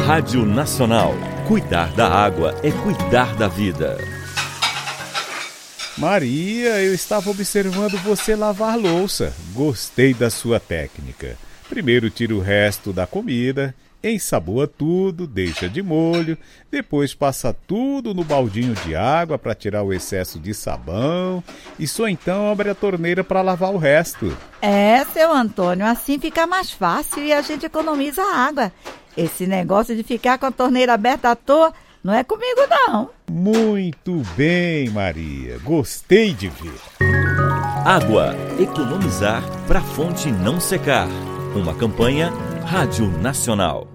Rádio Nacional. Cuidar da água é cuidar da vida. Maria, eu estava observando você lavar louça. Gostei da sua técnica. Primeiro tira o resto da comida, ensaboa tudo, deixa de molho, depois passa tudo no baldinho de água para tirar o excesso de sabão e só então abre a torneira para lavar o resto. Seu Antônio, assim fica mais fácil e a gente economiza água. Esse negócio de ficar com a torneira aberta à toa não é comigo, não. Muito bem, Maria. Gostei de ver. Água. Economizar para a fonte não secar. Uma campanha Rádio Nacional.